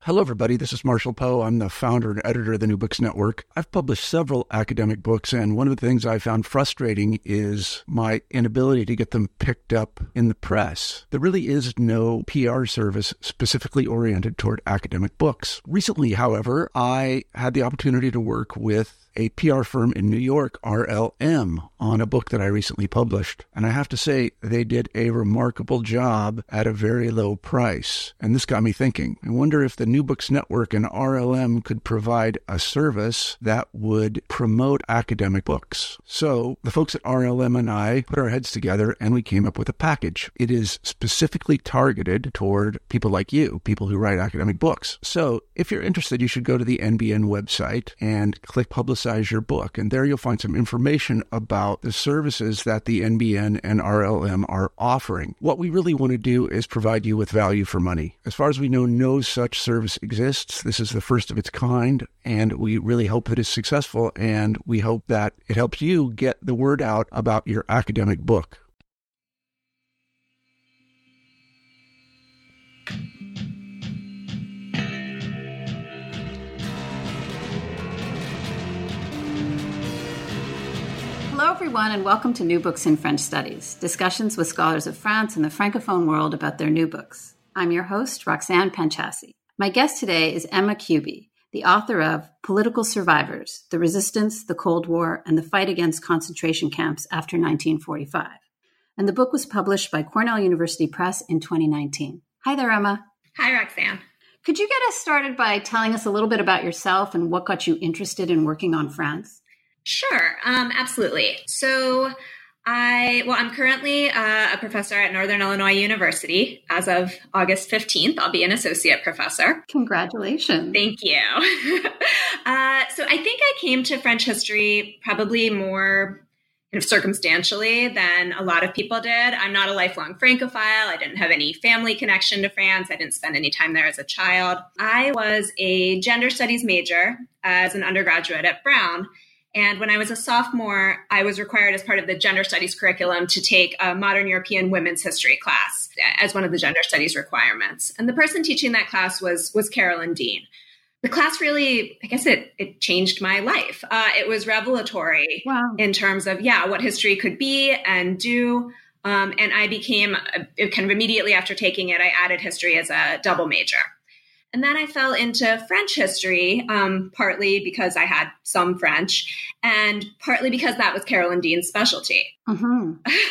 Hello, everybody. This is Marshall Poe. I'm the founder and editor of the New Books Network. I've published several academic books, and one of the things I found frustrating is my inability to get them picked up in the press. There really is no PR service specifically oriented toward academic books. Recently, however, I had the opportunity to work with a PR firm in New York, RLM, on a book that I recently published. And I have to say, they did a remarkable job at a very low price. And this got me thinking. I wonder if the New Books Network and RLM could provide a service that would promote academic books. So the folks at RLM and I put our heads together and we came up with a package. It is specifically targeted toward people like you, people who write academic books. So if you're interested, you should go to the NBN website and click Publicize Your Book. And there you'll find some information about the services that the NBN and RLM are offering. What we really want to do is provide you with value for money. As far as we know, no such service exists. This is the first of its kind, and we really hope that it's successful, and we hope that it helps you get the word out about your academic book. Hello, everyone, and welcome to New Books in French Studies, discussions with scholars of France and the Francophone world about their new books. I'm your host, Roxanne Panchasi. My guest today is Emma Cubey, the author of Political Survivors, The Resistance, the Cold War, and the Fight Against Concentration Camps After 1945. And the book was published by Cornell University Press in 2019. Hi there, Emma. Hi, Roxanne. Could you get us started by telling us a little bit about yourself and what got you interested in working on France? Sure, absolutely. So I'm currently a professor at Northern Illinois University. As of August 15th, I'll be an associate professor. Congratulations. Thank you. So I think I came to French history probably more kind of circumstantially than a lot of people did. I'm not a lifelong Francophile. I didn't have any family connection to France. I didn't spend any time there as a child. I was a gender studies major as an undergraduate at Brown. And when I was a sophomore, I was required as part of the gender studies curriculum to take a modern European women's history class as one of the gender studies requirements. And the person teaching that class was Carolyn Dean. The class really, I guess it changed my life. It was revelatory in terms of, what history could be and do. And I became, kind of immediately after taking it, I added history as a double major. And then I fell into French history, partly because I had some French and partly because that was Carolyn Dean's specialty. Mm-hmm.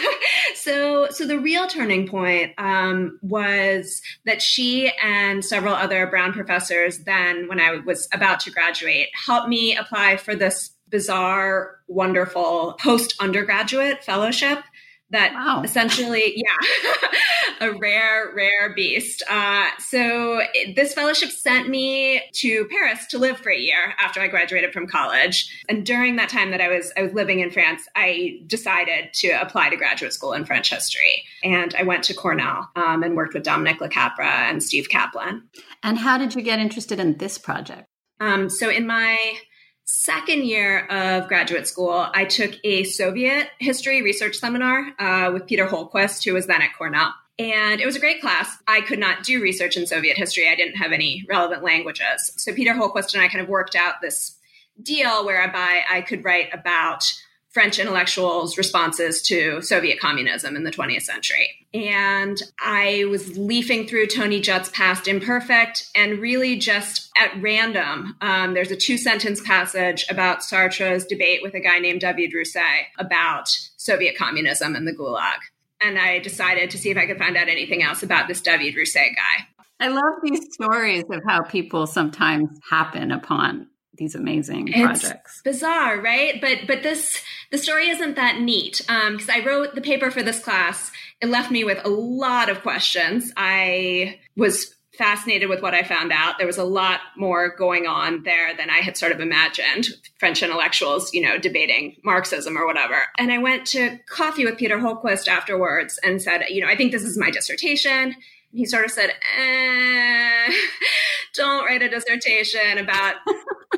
So the real turning point was that she and several other Brown professors then, when I was about to graduate, helped me apply for this bizarre, wonderful post-undergraduate fellowship that essentially, a rare beast. So this fellowship sent me to Paris to live for a year after I graduated from college. And during that time that I was living in France, I decided to apply to graduate school in French history. And I went to Cornell and worked with Dominic LeCapra and Steve Kaplan. And how did you get interested in this project? So in my second year of graduate school, I took a Soviet history research seminar with Peter Holquist, who was then at Cornell. And it was a great class. I could not do research in Soviet history. I didn't have any relevant languages. So Peter Holquist and I kind of worked out this deal whereby I could write about French intellectuals' responses to Soviet communism in the 20th century. And I was leafing through Tony Judd's Past Imperfect, and really just at random, there's a 2-sentence passage about Sartre's debate with a guy named David Rousset about Soviet communism and the Gulag. And I decided to see if I could find out anything else about this David Rousset guy. I love these stories of how people sometimes happen upon these amazing projects. It's bizarre, right? But the story isn't that neat. Because I wrote the paper for this class, it left me with a lot of questions. I was fascinated with what I found out. There was a lot more going on there than I had sort of imagined. French intellectuals, debating Marxism or whatever. And I went to coffee with Peter Holquist afterwards and said, I think this is my dissertation. He sort of said, don't write a dissertation about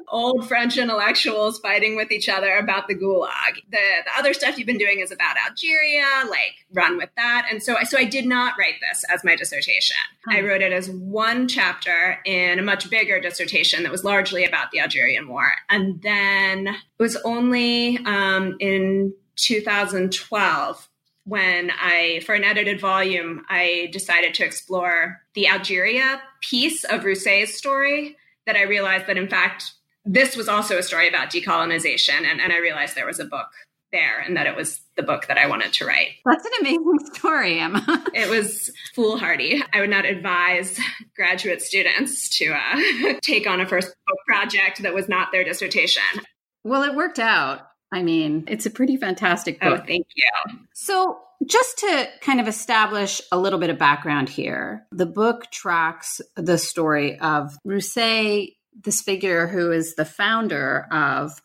old French intellectuals fighting with each other about the Gulag. The other stuff you've been doing is about Algeria, like run with that. And so I did not write this as my dissertation. I wrote it as one chapter in a much bigger dissertation that was largely about the Algerian War. And then it was only in 2012 when for an edited volume, I decided to explore the Algeria piece of Rousset's story, that I realized that, in fact, this was also a story about decolonization. And I realized there was a book there and that it was the book that I wanted to write. That's an amazing story, Emma. It was foolhardy. I would not advise graduate students to take on a first book project that was not their dissertation. Well, it worked out. I mean, it's a pretty fantastic book. Oh, thank you. So just to kind of establish a little bit of background here, the book tracks the story of Rousset, this figure who is the founder of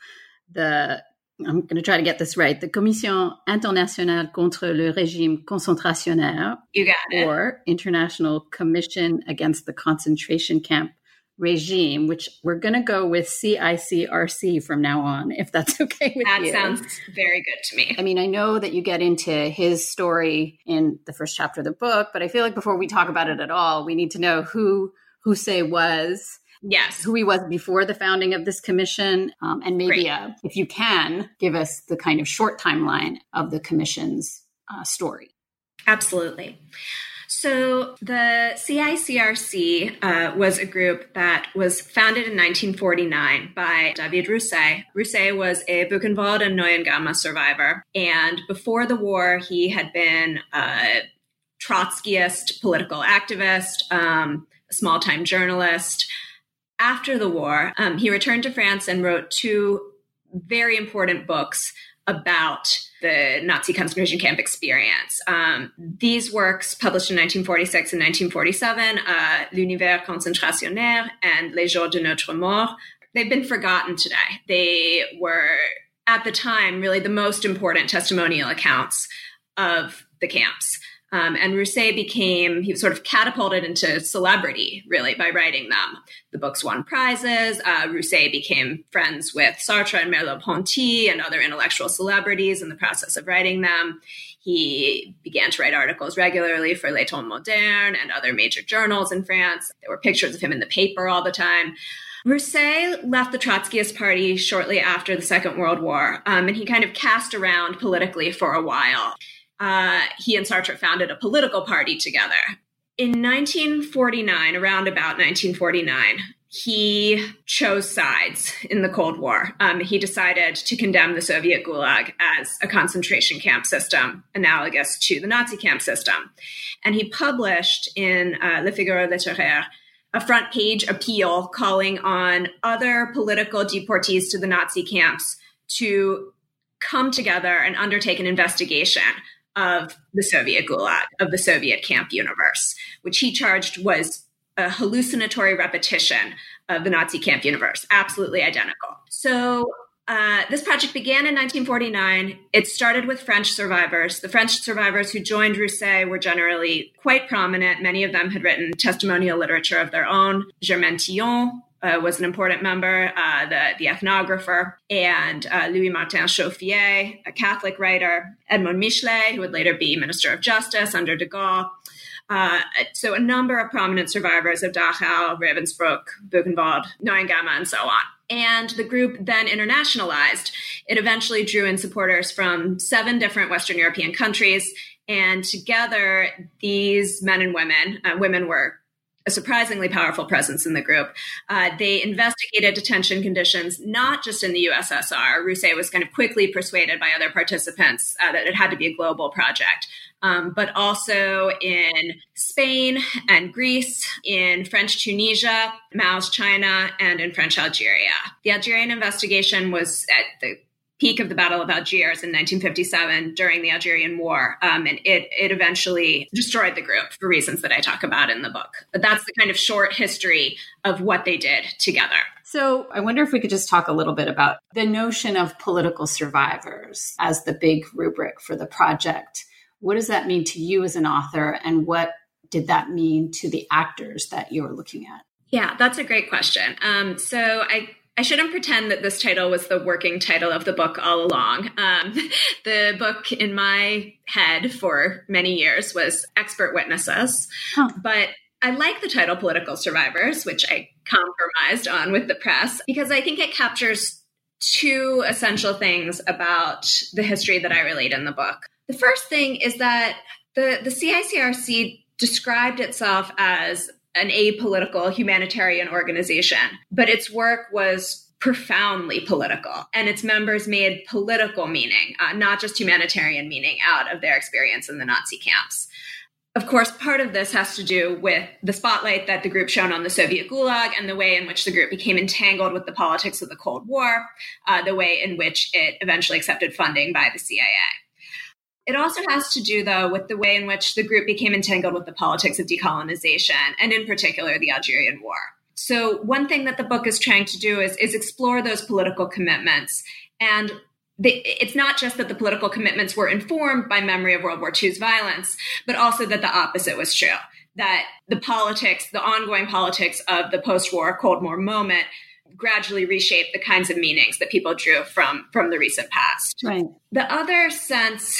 I'm going to try to get this right, the Commission Internationale contre le Régime Concentrationnaire, you got it, or International Commission Against the Concentration Camp Regime, which we're going to go with CICRC from now on, if that's okay with you. That sounds very good to me. I mean, I know that you get into his story in the first chapter of the book, but I feel like before we talk about it at all, we need to know who Rousset was. Yes. Who he was before the founding of this commission. And maybe, if you can, give us the kind of short timeline of the commission's story. Absolutely. So the CICRC was a group that was founded in 1949 by David Rousset. Rousset was a Buchenwald and Neuengamme survivor. And before the war, he had been a Trotskyist political activist, a small-time journalist. After the war, he returned to France and wrote two very important books about the Nazi concentration camp experience. These works, published in 1946 and 1947, L'Univers concentrationnaire and Les jours de notre mort, they've been forgotten today. They were, at the time, really the most important testimonial accounts of the camps. And Rousset he was sort of catapulted into celebrity, really, by writing them. The books won prizes. Rousset became friends with Sartre and Merleau-Ponty and other intellectual celebrities in the process of writing them. He began to write articles regularly for Les Temps Modernes and other major journals in France. There were pictures of him in the paper all the time. Rousset left the Trotskyist Party shortly after the Second World War, and he kind of cast around politically for a while. He and Sartre founded a political party together. In 1949, around about 1949, he chose sides in the Cold War. He decided to condemn the Soviet Gulag as a concentration camp system analogous to the Nazi camp system. And he published in Le Figaro Littéraire a front page appeal calling on other political deportees to the Nazi camps to come together and undertake an investigation of the Soviet Gulag, of the Soviet camp universe, which he charged was a hallucinatory repetition of the Nazi camp universe, absolutely identical. So this project began in 1949. It started with French survivors. The French survivors who joined Rousset were generally quite prominent. Many of them had written testimonial literature of their own. Germaine Tillon was an important member, the ethnographer, and Louis-Martin Chauffier, a Catholic writer, Edmond Michelet, who would later be Minister of Justice under de Gaulle. So a number of prominent survivors of Dachau, Ravensbrück, Buchenwald, Neuengamme, and so on. And the group then internationalized. It eventually drew in supporters from 7 different Western European countries. And together, these men and women were a surprisingly powerful presence in the group. They investigated detention conditions, not just in the USSR. Rousset was kind of quickly persuaded by other participants that it had to be a global project, but also in Spain and Greece, in French Tunisia, Mao's China, and in French Algeria. The Algerian investigation was at the peak of the Battle of Algiers in 1957 during the Algerian War. And it eventually destroyed the group for reasons that I talk about in the book. But that's the kind of short history of what they did together. So I wonder if we could just talk a little bit about the notion of political survivors as the big rubric for the project. What does that mean to you as an author? And what did that mean to the actors that you were looking at? Yeah, that's a great question. So I I shouldn't pretend that this title was the working title of the book all along. The book in my head for many years was Expert Witnesses, but I like the title Political Survivors, which I compromised on with the press, because I think it captures two essential things about the history that I relate in the book. The first thing is that the CICRC described itself as an apolitical humanitarian organization, but its work was profoundly political, and its members made political meaning, not just humanitarian meaning, out of their experience in the Nazi camps. Of course, part of this has to do with the spotlight that the group shone on the Soviet Gulag and the way in which the group became entangled with the politics of the Cold War, the way in which it eventually accepted funding by the CIA. It also has to do, though, with the way in which the group became entangled with the politics of decolonization, and in particular, the Algerian War. So one thing that the book is trying to do is explore those political commitments. And it's not just that the political commitments were informed by memory of World War II's violence, but also that the opposite was true, that the politics, the ongoing politics of the post-war Cold War moment gradually reshaped the kinds of meanings that people drew from the recent past. Right. The other sense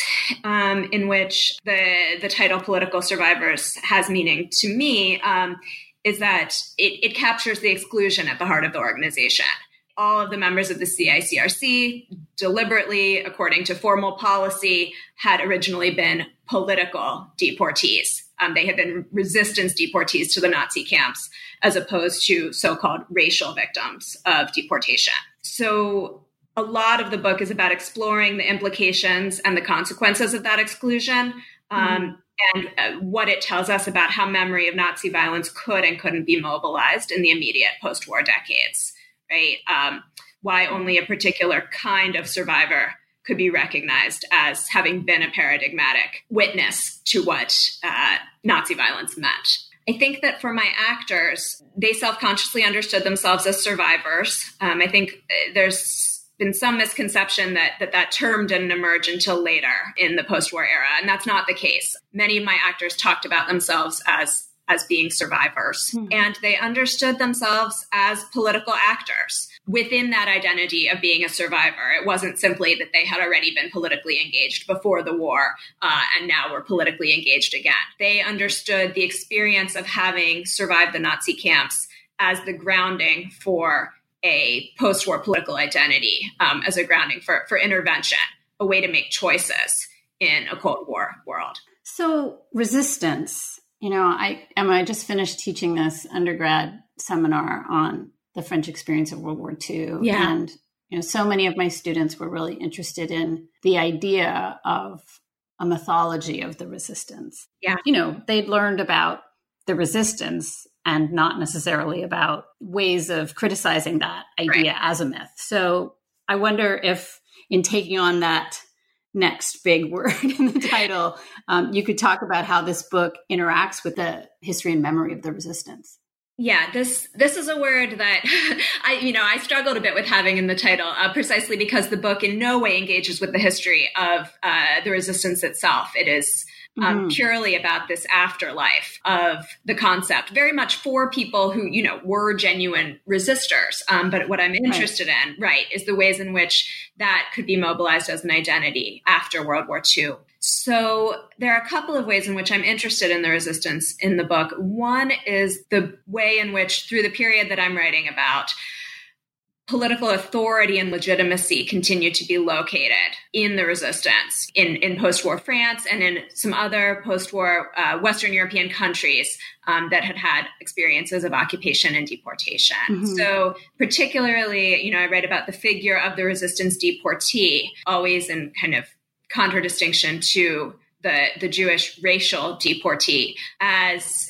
in which the title Political Survivors has meaning to me is that it captures the exclusion at the heart of the organization. All of the members of the CICRC deliberately, according to formal policy, had originally been political deportees. They had been resistance deportees to the Nazi camps, as opposed to so-called racial victims of deportation. So a lot of the book is about exploring the implications and the consequences of that exclusion, and what it tells us about how memory of Nazi violence could and couldn't be mobilized in the immediate post-war decades. Right? Why only a particular kind of survivor could be recognized as having been a paradigmatic witness to what Nazi violence meant. I think that for my actors, they self-consciously understood themselves as survivors. I think there's been some misconception that term didn't emerge until later in the post-war era, and that's not the case. Many of my actors talked about themselves as being survivors. And they understood themselves as political actors within that identity of being a survivor. It wasn't simply that they had already been politically engaged before the war and now were politically engaged again. They understood the experience of having survived the Nazi camps as the grounding for a post-war political identity, as a grounding for intervention, a way to make choices in a Cold War world. So resistance. I just finished teaching this undergrad seminar on the French experience of World War II. Yeah. And, so many of my students were really interested in the idea of a mythology of the resistance. Yeah. They'd learned about the resistance and not necessarily about ways of criticizing that idea as a myth. So I wonder if in taking on that next big word in the title, you could talk about how this book interacts with the history and memory of the resistance. Yeah, this is a word that I struggled a bit with having in the title, precisely because the book in no way engages with the history of the resistance itself. It is purely about this afterlife of the concept, very much for people who, were genuine resistors. But what I'm interested in, is the ways in which that could be mobilized as an identity after World War II. So there are a couple of ways in which I'm interested in the resistance in the book. One is the way in which, through the period that I'm writing about, political authority and legitimacy continue to be located in the resistance in post-war France and in some other post-war Western European countries that had experiences of occupation and deportation. Mm-hmm. So particularly, I read about the figure of the resistance deportee, always in kind of contradistinction to the Jewish racial deportee, as,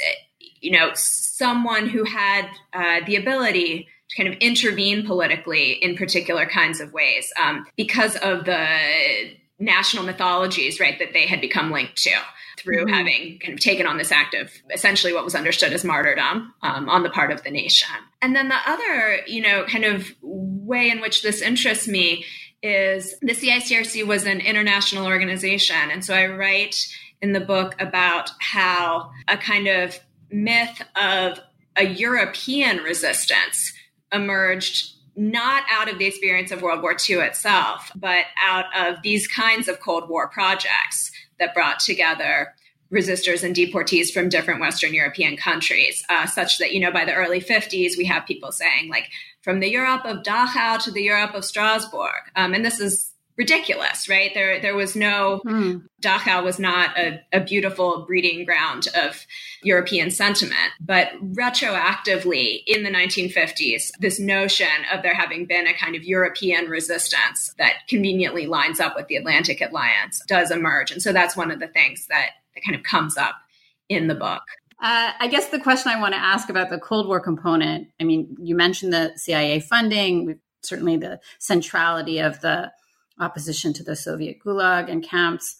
someone who had the ability to kind of intervene politically in particular kinds of ways because of the national mythologies, that they had become linked to through having kind of taken on this act of essentially what was understood as martyrdom on the part of the nation. And then the other, kind of way in which this interests me is the CICRC was an international organization. And so I write in the book about how a kind of myth of a European resistance emerged not out of the experience of World War II itself, but out of these kinds of Cold War projects that brought together resistors and deportees from different Western European countries, such that, by the early 50s, we have people saying, like, from the Europe of Dachau to the Europe of Strasbourg. And this is ridiculous, right? There was no, Dachau was not a beautiful breeding ground of European sentiment, but retroactively in the 1950s, this notion of there having been a kind of European resistance that conveniently lines up with the Atlantic Alliance does emerge. And so that's one of the things that kind of comes up in the book. I guess the question I want to ask about the Cold War component, I mean, you mentioned the CIA funding, certainly the centrality of the opposition to the Soviet Gulag and camps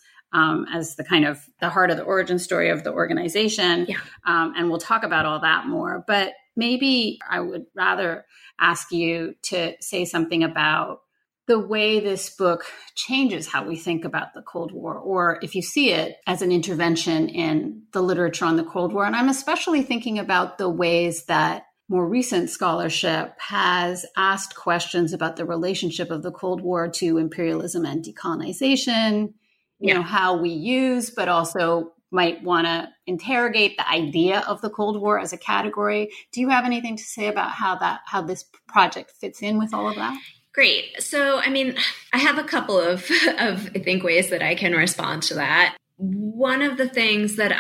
as the kind of the heart of the origin story of the organization. Yeah. And we'll talk about all that more. But maybe I would rather ask you to say something about the way this book changes how we think about the Cold War, or if you see it as an intervention in the literature on the Cold War. And I'm especially thinking about the ways that more recent scholarship has asked questions about the relationship of the Cold War to imperialism and decolonization, you know, how we use, but also might want to interrogate the idea of the Cold War as a category. Do you have anything to say about how this project fits in with all of that? Great. So, I mean, I have a couple of I think, ways that I can respond to that. One of the things that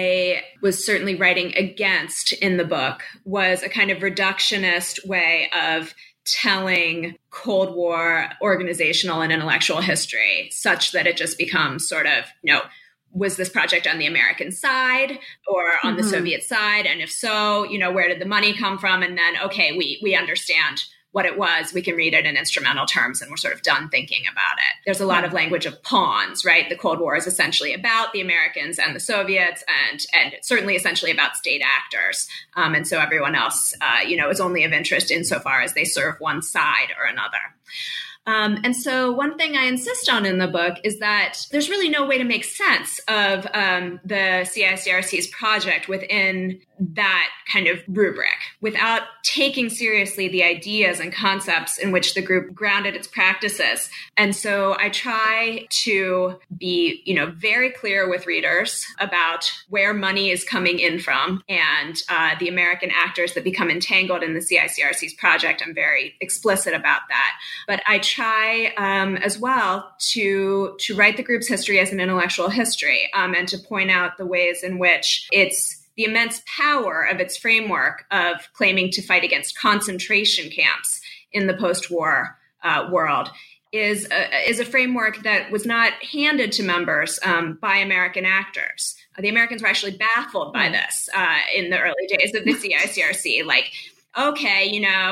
I was certainly writing against in the book was a kind of reductionist way of telling Cold War organizational and intellectual history, such that it just becomes sort of, was this project on the American side or on the Soviet side? And if so, where did the money come from? And then, okay, we understand what it was, we can read it in instrumental terms and we're sort of done thinking about it. There's a lot of language of pawns, right? The Cold War is essentially about the Americans and the Soviets and certainly essentially about state actors. And so everyone else, is only of interest insofar as they serve one side or another. And so one thing I insist on in the book is that there's really no way to make sense of the CICRC's project within that kind of rubric without taking seriously the ideas and concepts in which the group grounded its practices. And so I try to be, very clear with readers about where money is coming in from and the American actors that become entangled in the CICRC's project. I'm very explicit about that. But I try as well to write the group's history as an intellectual history and to point out the ways in which it's the immense power of its framework of claiming to fight against concentration camps in the post-war world is a framework that was not handed to members by American actors. The Americans were actually baffled by this in the early days of the CICRC. Like, okay,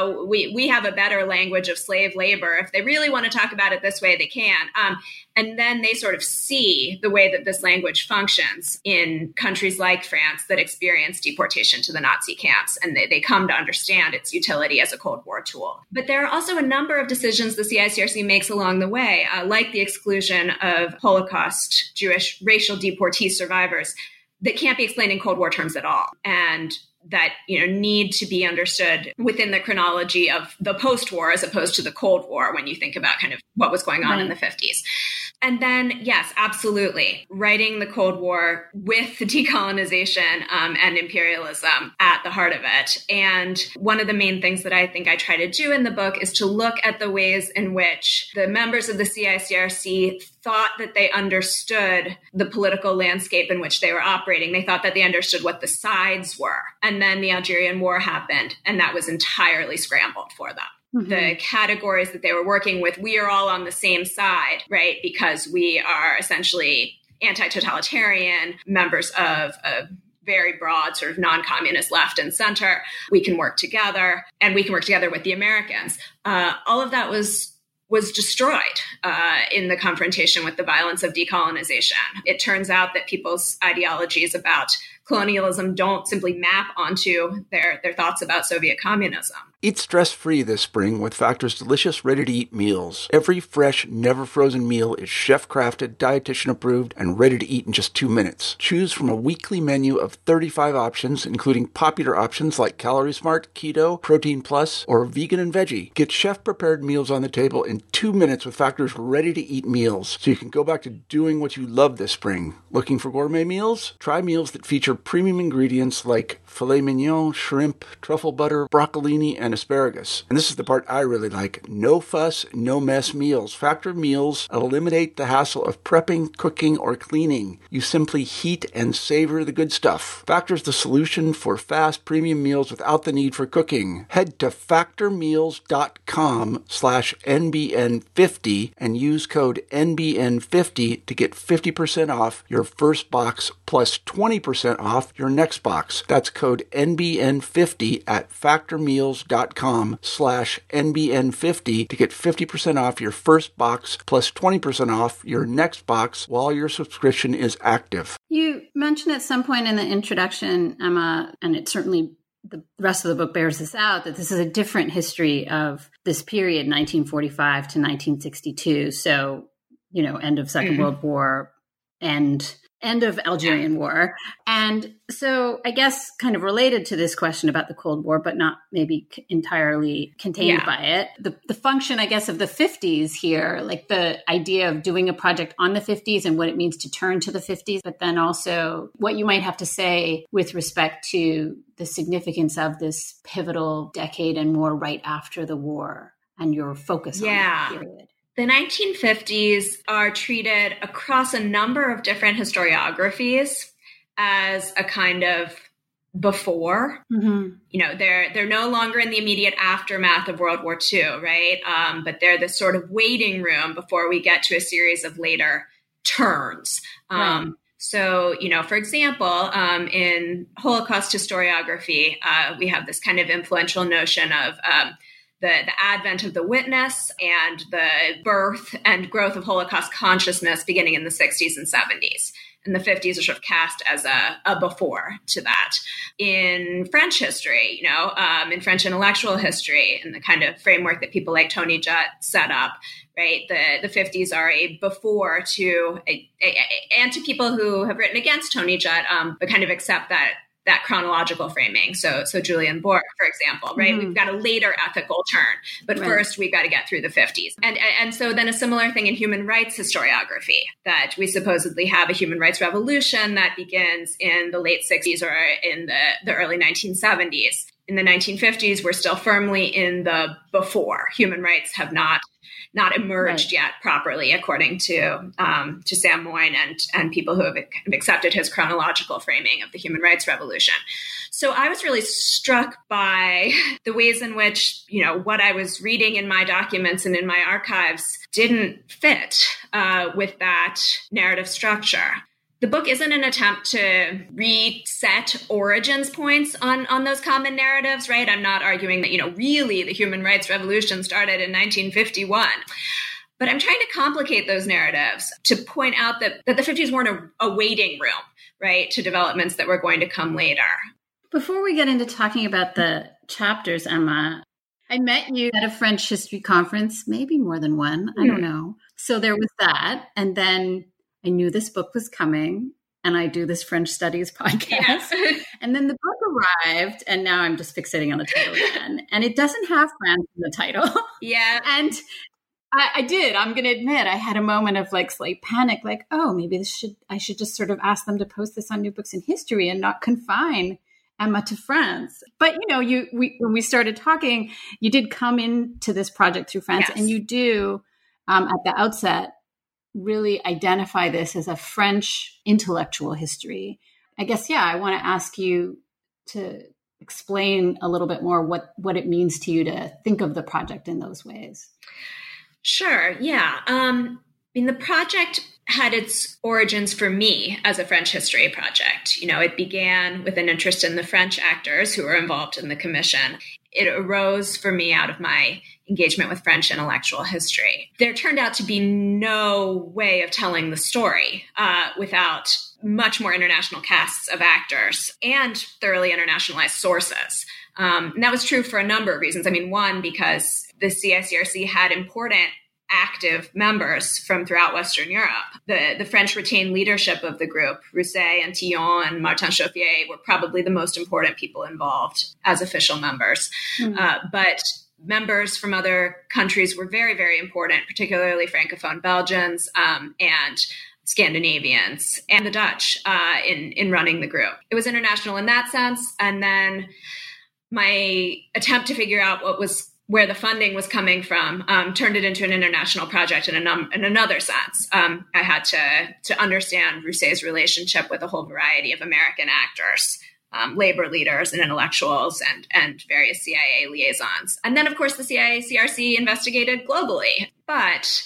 we have a better language of slave labor. If they really want to talk about it this way, they can. And then they sort of see the way that this language functions in countries like France that experience deportation to the Nazi camps, and they come to understand its utility as a Cold War tool. But there are also a number of decisions the CICRC makes along the way, like the exclusion of Holocaust Jewish racial deportee survivors that can't be explained in Cold War terms at all. And that need to be understood within the chronology of the post-war as opposed to the Cold War when you think about kind of what was going on in the 50s. And then, yes, absolutely, writing the Cold War with decolonization and imperialism at the heart of it. And one of the main things that I think I try to do in the book is to look at the ways in which the members of the CICRC thought that they understood the political landscape in which they were operating. They thought that they understood what the sides were. And then the Algerian War happened, and that was entirely scrambled for them. Mm-hmm. The categories that they were working with, we are all on the same side, right? Because we are essentially anti-totalitarian members of a very broad sort of non-communist left and center. We can work together, and we can work together with the Americans. All of that was destroyed in the confrontation with the violence of decolonization. It turns out that people's ideologies about colonialism don't simply map onto their thoughts about Soviet communism. Eat stress-free this spring with Factor's delicious ready-to-eat meals. Every fresh, never-frozen meal is chef-crafted, dietitian-approved, and ready to eat in just 2 minutes. Choose from a weekly menu of 35 options, including popular options like Calorie Smart, Keto, Protein Plus, or Vegan and Veggie. Get chef-prepared meals on the table in 2 minutes with Factor's ready-to-eat meals, so you can go back to doing what you love this spring. Looking for gourmet meals? Try meals that feature premium ingredients like filet mignon, shrimp, truffle butter, broccolini, and asparagus. And this is the part I really like. No fuss, no mess meals. Factor meals eliminate the hassle of prepping, cooking, or cleaning. You simply heat and savor the good stuff. Factor's the solution for fast premium meals without the need for cooking. Head to factormeals.com/NBN50 and use code NBN50 to get 50% off your first box plus 20% off your next box. That's code NBN50 at factormeals.com/NBN50 to get 50% off your first box plus 20% off your next box while your subscription is active. You mentioned at some point in the introduction, Emma, and it certainly the rest of the book bears this out, that this is a different history of this period, 1945 to 1962. So, end of Second World War and end of Algerian War. And so I guess kind of related to this question about the Cold War, but not maybe entirely contained by it, the function, I guess, of the 50s here, like the idea of doing a project on the 50s and what it means to turn to the 50s, but then also what you might have to say with respect to the significance of this pivotal decade and more right after the war and your focus on that period. The 1950s are treated across a number of different historiographies as a kind of before. They're no longer in the immediate aftermath of World War II, right? But they're this sort of waiting room before we get to a series of later turns. So, for example, in Holocaust historiography, we have this kind of influential notion of the advent of the witness and the birth and growth of Holocaust consciousness beginning in the 60s and 70s. And the 50s are sort of cast as a before to that. In French history, in French intellectual history, and the kind of framework that people like Tony Judt set up, right? The 50s are a before to, and to people who have written against Tony Judt, but kind of accept that chronological framing. So Julian Borg, for example, right? We've got a later ethical turn, but first we've got to get through the 50s. And so then a similar thing in human rights historiography, that we supposedly have a human rights revolution that begins in the late 60s or in the early 1970s. In the 1950s, we're still firmly in the before. Human rights have not emerged yet properly, according to Sam Moyn and people who have accepted his chronological framing of the human rights revolution. So I was really struck by the ways in which, what I was reading in my documents and in my archives didn't fit with that narrative structure. The book isn't an attempt to reset origins points on those common narratives, right? I'm not arguing that, really the human rights revolution started in 1951. But I'm trying to complicate those narratives to point out that the 50s weren't a waiting room, right, to developments that were going to come later. Before we get into talking about the chapters, Emma, I met you at a French history conference, maybe more than one, I don't know. So there was that. And then I knew this book was coming, and I do this French studies podcast. And then the book arrived, and now I'm just fixating on the title again. And it doesn't have France in the title. Yeah. And I did. I'm going to admit, I had a moment of slight panic, oh, maybe I should just sort of ask them to post this on New Books in History and not confine Emma to France. But, when we started talking, you did come into this project through France, and you do, at the outset, really identify this as a French intellectual history. I guess, I want to ask you to explain a little bit more what it means to you to think of the project in those ways. Sure, yeah. The project had its origins for me as a French history project. It began with an interest in the French actors who were involved in the commission. It arose for me out of my engagement with French intellectual history. There turned out to be no way of telling the story without much more international casts of actors and thoroughly internationalized sources. And that was true for a number of reasons. I mean, one, because the CICRC had important active members from throughout Western Europe. The French retained leadership of the group. Rousset and Tillon and Martin Chauffier were probably the most important people involved as official members. But members from other countries were very, very important, particularly Francophone Belgians and Scandinavians and the Dutch in running the group. It was international in that sense. And then my attempt to figure out where the funding was coming from turned it into an international project in another sense. I had to understand Rousset's relationship with a whole variety of American actors, labor leaders and intellectuals and various CIA liaisons. And then, of course, the CICRC investigated globally. But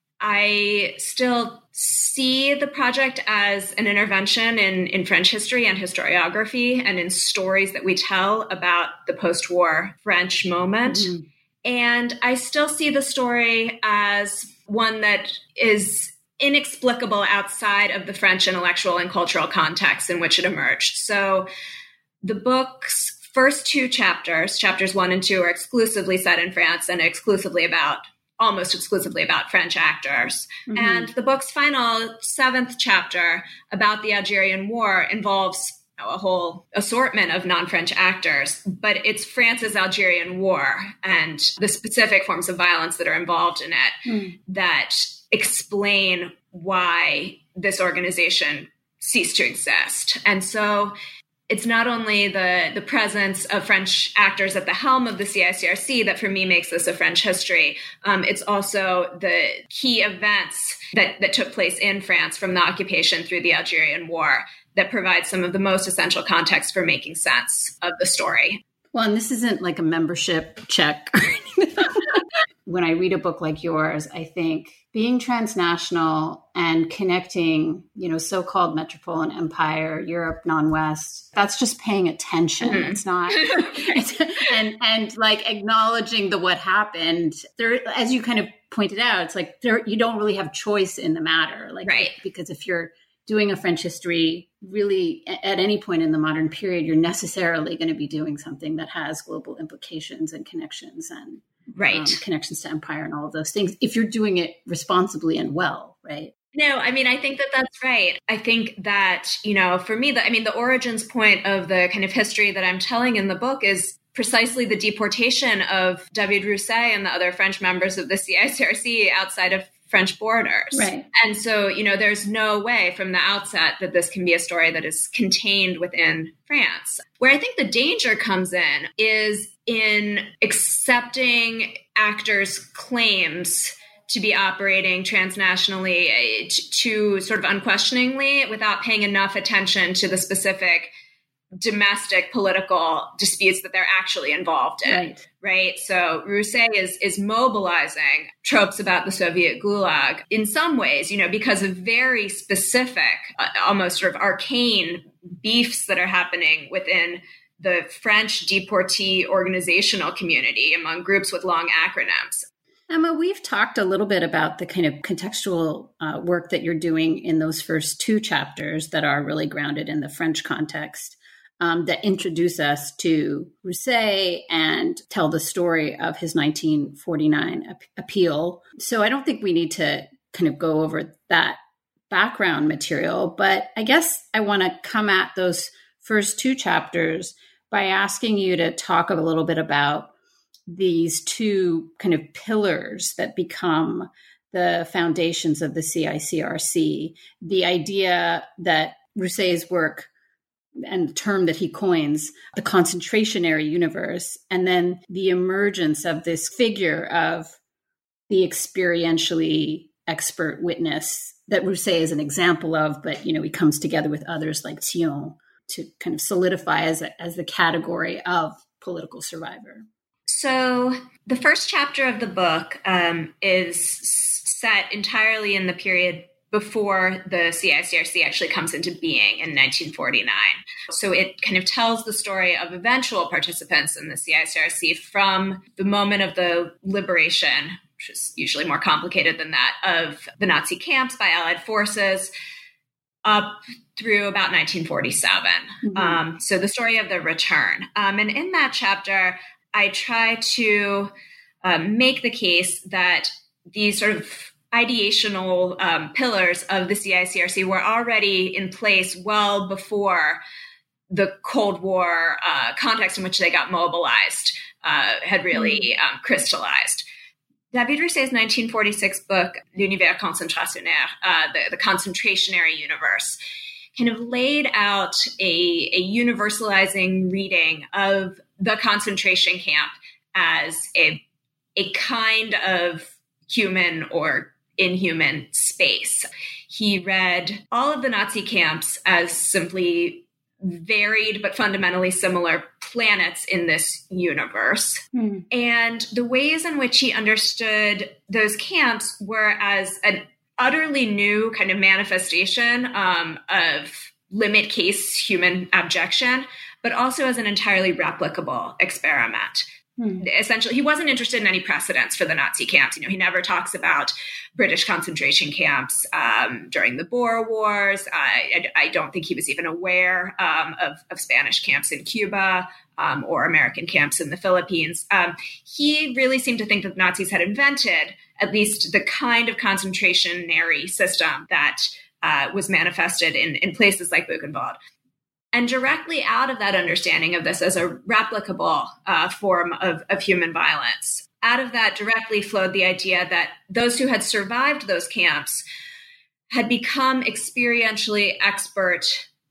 I still see the project as an intervention in French history and historiography and in stories that we tell about the post-war French moment. Mm-hmm. And I still see the story as one that is inexplicable outside of the French intellectual and cultural context in which it emerged. So the book's first two chapters, chapters 1 and 2, are exclusively set in France and almost exclusively about French actors. Mm-hmm. And the book's final 7th chapter about the Algerian War involves a whole assortment of non-French actors, but it's France's Algerian War and the specific forms of violence that are involved in it that explain why this organization ceased to exist. And so it's not only the presence of French actors at the helm of the CICRC that for me makes this a French history. It's also the key events that took place in France from the occupation through the Algerian War that provides some of the most essential context for making sense of the story. Well, and this isn't like a membership check. When I read a book like yours, I think being transnational and connecting, so-called metropolitan empire, Europe, non-West, that's just paying attention. Mm-hmm. It's not, and like acknowledging what happened there, as you kind of pointed out, it's like you don't really have choice in the matter. Right. Because if you're doing a French history, really at any point in the modern period, you're necessarily going to be doing something that has global implications and connections and connections to empire and all of those things, if you're doing it responsibly and well, right? No, I mean, I think that that's right. I think that, for me, the origins point of the kind of history that I'm telling in the book is precisely the deportation of David Rousset and the other French members of the CICRC outside of French borders. Right. And so, there's no way from the outset that this can be a story that is contained within France. Where I think the danger comes in is in accepting actors' claims to be operating transnationally to sort of unquestioningly without paying enough attention to the specific domestic political disputes that they're actually involved in, right? So Rousset is mobilizing tropes about the Soviet Gulag in some ways, because of very specific, almost sort of arcane beefs that are happening within the French deportee organizational community among groups with long acronyms. Emma, we've talked a little bit about the kind of contextual work that you're doing in those first two chapters that are really grounded in the French context. That introduce us to Rousset and tell the story of his 1949 appeal. So I don't think we need to kind of go over that background material, but I guess I want to come at those first two chapters by asking you to talk a little bit about these two kind of pillars that become the foundations of the CICRC, the idea that Rousset's work and the term that he coins, the concentrationary universe, and then the emergence of this figure of the experientially expert witness that Rousset is an example of, but, he comes together with others like Tillon to kind of solidify as the category of political survivor. So the first chapter of the book is set entirely in the period before the CICRC actually comes into being in 1949. So it kind of tells the story of eventual participants in the CICRC from the moment of the liberation, which is usually more complicated than that, of the Nazi camps by Allied forces, up through about 1947. So the story of the return. And in that chapter, I try to make the case that these sort of ideational pillars of the CICRC were already in place well before the Cold War context in which they got mobilized had really crystallized. David Rousset's 1946 book, L'Univers concentrationnaire, the concentrationary universe, kind of laid out a universalizing reading of the concentration camp as a kind of human or inhuman space. He read all of the Nazi camps as simply varied but fundamentally similar planets in this universe. And the ways in which he understood those camps were as an utterly new kind of manifestation of limit case human abjection, but also as an entirely replicable experiment. Essentially, he wasn't interested in any precedents for the Nazi camps. He never talks about British concentration camps during the Boer Wars. I don't think he was even aware of Spanish camps in Cuba or American camps in the Philippines. He really seemed to think that the Nazis had invented at least the kind of concentrationary system that was manifested in places like Buchenwald. And directly out of that understanding of this as a replicable form of human violence, out of that directly flowed the idea that those who had survived those camps had become experientially expert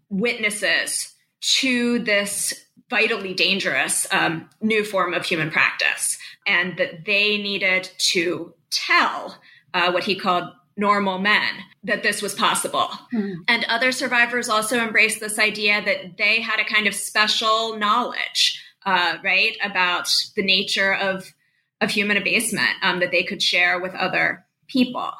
witnesses to this vitally dangerous new form of human practice, and that they needed to tell what he called normal men that this was possible. And other survivors also embraced this idea that they had a kind of special knowledge, right, about the nature of human abasement that they could share with other people.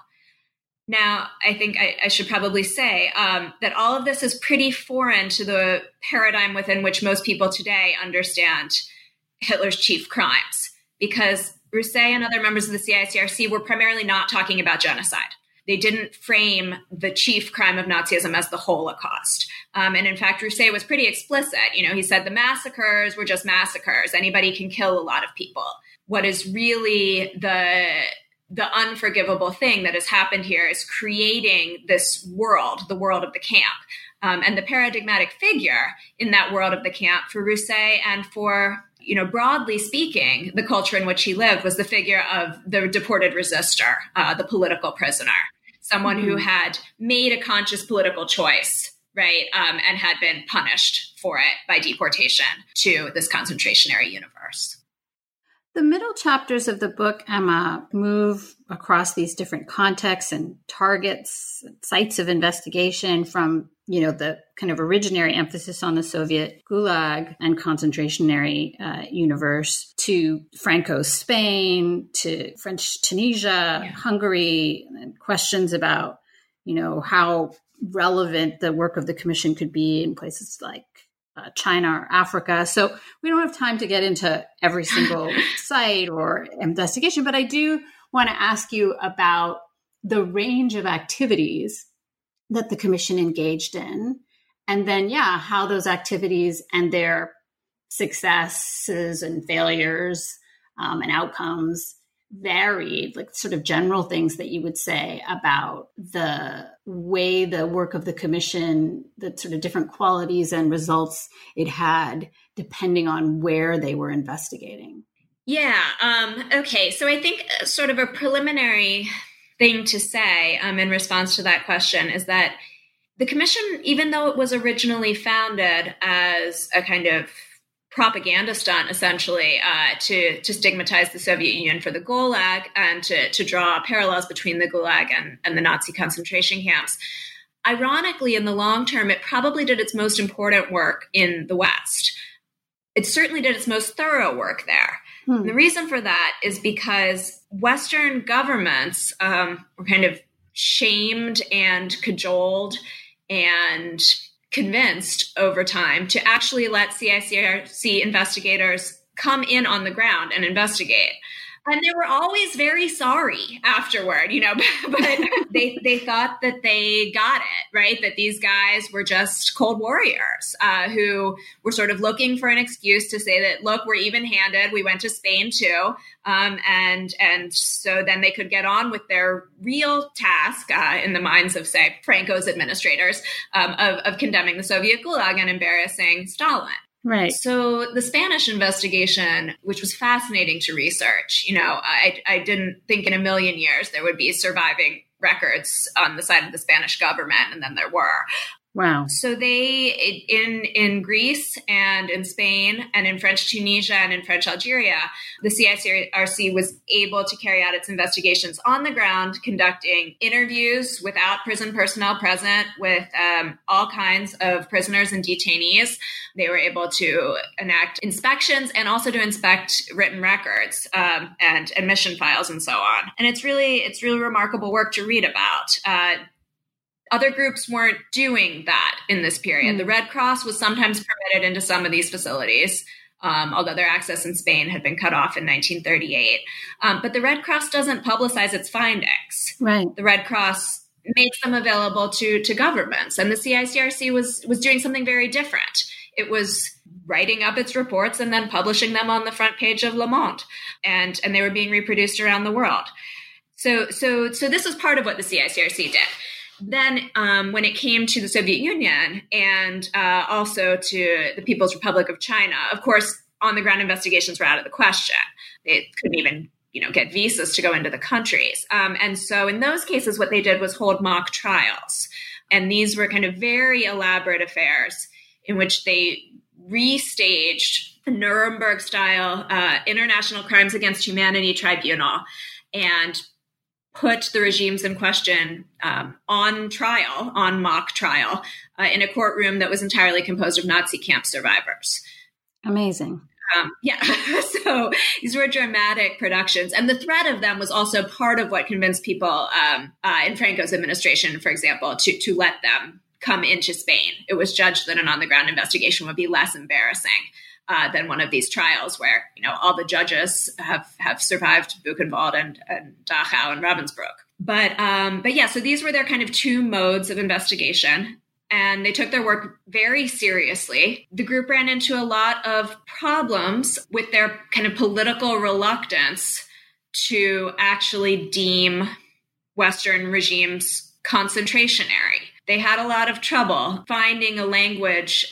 Now, I think I should probably say that all of this is pretty foreign to the paradigm within which most people today understand Hitler's chief crimes, because Rousset and other members of the CICRC were primarily not talking about genocide. They didn't frame the chief crime of Nazism as the Holocaust. And in fact, Rousset was pretty explicit. He said the massacres were just massacres. Anybody can kill a lot of people. What is really the unforgivable thing that has happened here is creating this world, the world of the camp. And the paradigmatic figure in that world of the camp for Rousset and for, broadly speaking, the culture in which he lived was the figure of the deported resistor, the political prisoner, someone who had made a conscious political choice, right, and had been punished for it by deportation to this concentrationary universe. The middle chapters of the book, Emma, move across these different contexts and targets, sites of investigation from, the kind of originary emphasis on the Soviet Gulag and concentrationary universe to Franco's Spain, to French Tunisia, Hungary, and questions about, how relevant the work of the commission could be in places like China or Africa. So we don't have time to get into every single site or investigation, but I do want to ask you about the range of activities that the commission engaged in, and then, how those activities and their successes and failures and outcomes varied, like sort of general things that you would say about the way the work of the commission, the sort of different qualities and results it had depending on where they were investigating. Okay. So I think sort of a preliminary thing to say in response to that question is that the commission, even though it was originally founded as a kind of propaganda stunt, essentially, to stigmatize the Soviet Union for the Gulag and to draw parallels between the Gulag and the Nazi concentration camps. Ironically, in the long term, it probably did its most important work in the West. It certainly did its most thorough work there. And the reason for that is because Western governments were kind of shamed and cajoled and convinced over time to actually let CICRC investigators come in on the ground and investigate. And they were always very sorry afterward, but they thought that they got it, right? That these guys were just cold warriors who were sort of looking for an excuse to say that, look, we're even-handed. We went to Spain too. And so then they could get on with their real task in the minds of, say, Franco's administrators of condemning the Soviet Gulag and embarrassing Stalin. Right. So the Spanish investigation, which was fascinating to research, I didn't think in a million years there would be surviving records on the side of the Spanish government, and then there were. Wow. So they, in Greece and in Spain and in French Tunisia and in French Algeria, the CICRC was able to carry out its investigations on the ground, conducting interviews without prison personnel present with all kinds of prisoners and detainees. They were able to enact inspections and also to inspect written records and admission files and so on. And it's really remarkable work to read about. Other groups weren't doing that in this period. The Red Cross was sometimes permitted into some of these facilities, although their access in Spain had been cut off in 1938. But the Red Cross doesn't publicize its findings. Right. The Red Cross makes them available to governments. And the CICRC was doing something very different. It was writing up its reports and then publishing them on the front page of Le Monde. And they were being reproduced around the world. So this was part of what the CICRC did. Then when it came to the Soviet Union and also to the People's Republic of China, of course, on-the-ground investigations were out of the question. They couldn't even get visas to go into the countries. And so in those cases, what they did was hold mock trials. And these were kind of very elaborate affairs in which they restaged a Nuremberg-style International Crimes Against Humanity Tribunal and put the regimes in question on mock trial, in a courtroom that was entirely composed of Nazi camp survivors. Amazing. So these were dramatic productions. And the threat of them was also part of what convinced people in Franco's administration, for example, to let them come into Spain. It was judged that an on-the-ground investigation would be less embarrassing than one of these trials where, all the judges have survived Buchenwald and Dachau and Ravensbrück. But so these were their kind of two modes of investigation. And they took their work very seriously. The group ran into a lot of problems with their kind of political reluctance to actually deem Western regimes concentrationary. They had a lot of trouble finding a language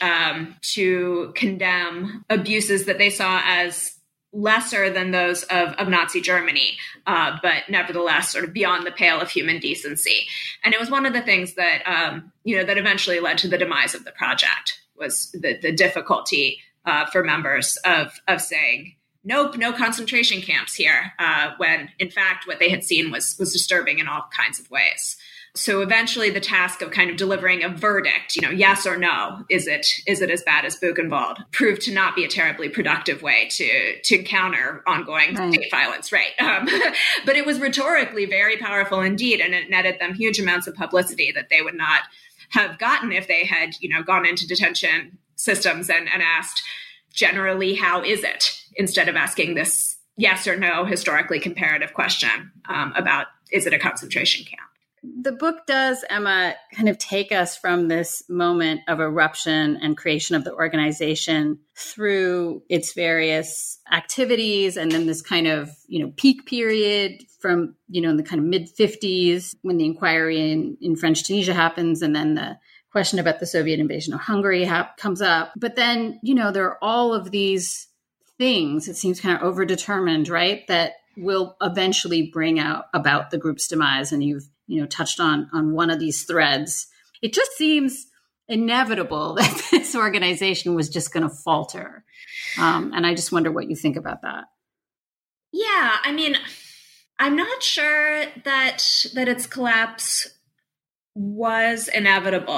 to condemn abuses that they saw as lesser than those of Nazi Germany, but nevertheless sort of beyond the pale of human decency. And it was one of the things that, that eventually led to the demise of the project, was the difficulty for members of saying, nope, no concentration camps here, when in fact what they had seen was disturbing in all kinds of ways. So eventually the task of kind of delivering a verdict, yes or no, is it as bad as Buchenwald, proved to not be a terribly productive way to counter ongoing state violence, right? But it was rhetorically very powerful indeed, and it netted them huge amounts of publicity that they would not have gotten if they had, gone into detention systems and asked generally, how is it, instead of asking this yes or no historically comparative question about, is it a concentration camp? The book does, Emma, kind of take us from this moment of eruption and creation of the organization through its various activities, and then this kind of, peak period from, in the kind of mid-50s when the inquiry in French Tunisia happens, and then the question about the Soviet invasion of Hungary comes up. But then, there are all of these things, it seems kind of overdetermined, right, that will eventually bring about the group's demise. And you've touched on one of these threads. It just seems inevitable that this organization was just going to falter. And I just wonder what you think about that. Yeah, I mean, I'm not sure that its collapse was inevitable.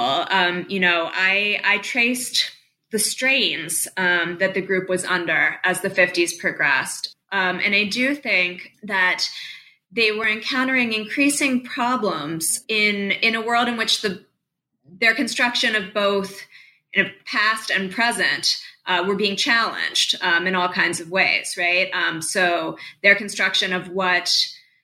I traced the strains that the group was under as the 50s progressed. And I do think that they were encountering increasing problems in a world in which their construction of both past and present were being challenged in all kinds of ways, right? So their construction of what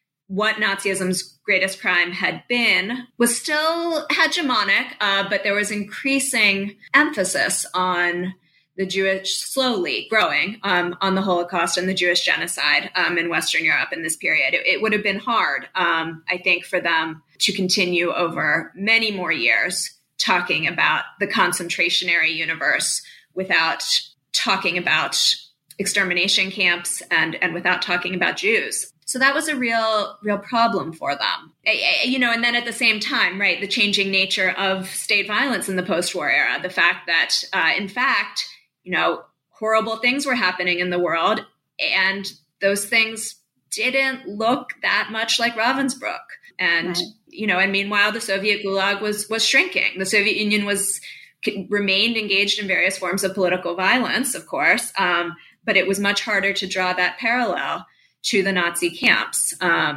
Nazism's greatest crime had been was still hegemonic, but there was increasing emphasis on the Jewish, slowly growing on the Holocaust and the Jewish genocide in Western Europe in this period. It would have been hard, I think, for them to continue over many more years talking about the concentrationary universe without talking about extermination camps and without talking about Jews. So that was a real problem for them, and then at the same time, right, the changing nature of state violence in the post-war era, the fact that, in fact, horrible things were happening in the world, and those things didn't look that much like Ravensbrück. And, right. And meanwhile, the Soviet Gulag was shrinking. The Soviet Union remained engaged in various forms of political violence, of course, but it was much harder to draw that parallel to the Nazi camps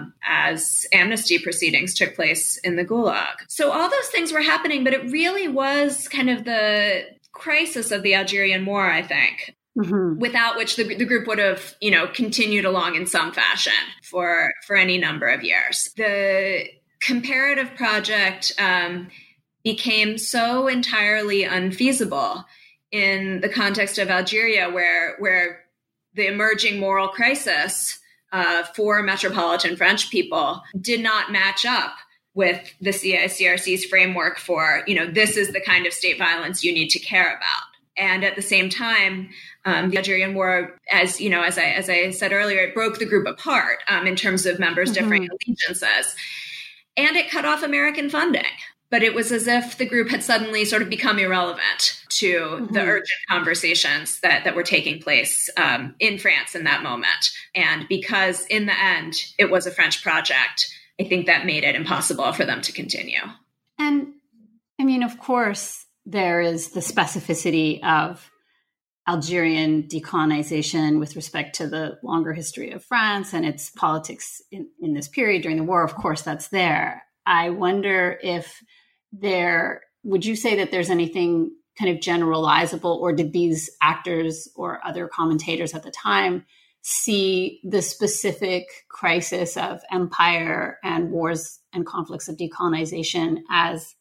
as amnesty proceedings took place in the Gulag. So all those things were happening, but it really was kind of the crisis of the Algerian War, I think, without which the group would have, continued along in some fashion for any number of years. The comparative project became so entirely unfeasible in the context of Algeria, where the emerging moral crisis for metropolitan French people did not match up with the CICRC's framework for, this is the kind of state violence you need to care about. And at the same time, the Algerian War, as I said earlier, it broke the group apart in terms of members' differing allegiances. And it cut off American funding. But it was as if the group had suddenly sort of become irrelevant to the urgent conversations that were taking place in France in that moment. And because in the end, it was a French project, I think that made it impossible for them to continue. And of course, there is the specificity of Algerian decolonization with respect to the longer history of France and its politics in this period during the war. Of course, that's there. I wonder if would you say that there's anything kind of generalizable, or did these actors or other commentators at the time see the specific crisis of empire and wars and conflicts of decolonization as